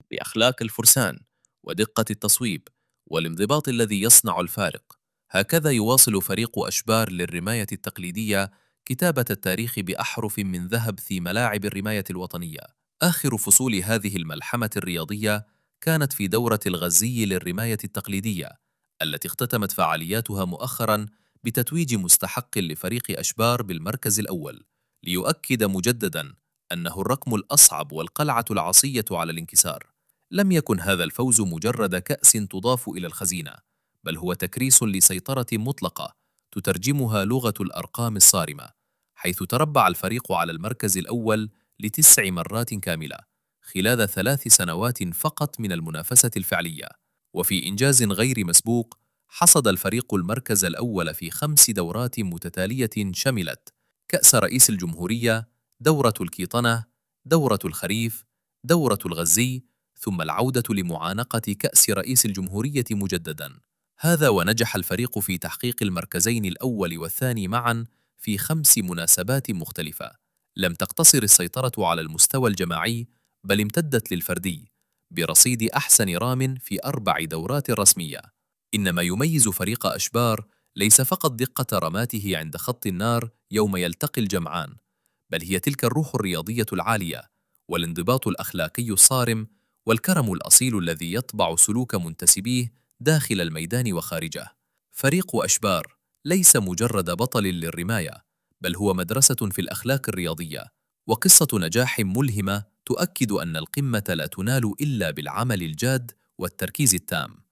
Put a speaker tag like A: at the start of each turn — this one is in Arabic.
A: بأخلاق الفرسان ودقة التصويب والانضباط الذي يصنع الفارق. هكذا يواصل فريق أشبار للرماية التقليدية كتابة التاريخ بأحرف من ذهب في ملاعب الرماية الوطنية. آخر فصول هذه الملحمة الرياضية كانت في دورة الغزي للرماية التقليدية، التي اختتمت فعالياتها مؤخرا بتتويج مستحق لفريق أشبار بالمركز الأول، ليؤكد مجددا أنه الرقم الأصعب والقلعة العصية على الانكسار. لم يكن هذا الفوز مجرد كأس تضاف إلى الخزينة، بل هو تكريس لسيطرة مطلقة تترجمها لغة الأرقام الصارمة، حيث تربع الفريق على المركز الأول لتسع مرات كاملة خلال 3 سنوات فقط من المنافسة الفعلية. وفي إنجاز غير مسبوق، حصد الفريق المركز الأول في 5 دورات متتالية شملت كأس رئيس الجمهورية، دورة الكيطنة، دورة الخريف، دورة الغزي، ثم العودة لمعانقة كأس رئيس الجمهورية مجددا. هذا ونجح الفريق في تحقيق المركزين الأول والثاني معا في 5 مناسبات مختلفة. لم تقتصر السيطرة على المستوى الجماعي، بل امتدت للفردي برصيد أحسن رام في 4 دورات رسمية. إن ما يميز فريق أشبار ليس فقط دقة رماته عند خط النار يوم يلتقي الجمعان، بل هي تلك الروح الرياضية العالية والانضباط الأخلاقي الصارم والكرم الأصيل الذي يطبع سلوك منتسبيه داخل الميدان وخارجه. فريق أشبار ليس مجرد بطل للرماية، بل هو مدرسة في الأخلاق الرياضية وقصة نجاح ملهمة تؤكد أن القمة لا تنال إلا بالعمل الجاد والتركيز التام.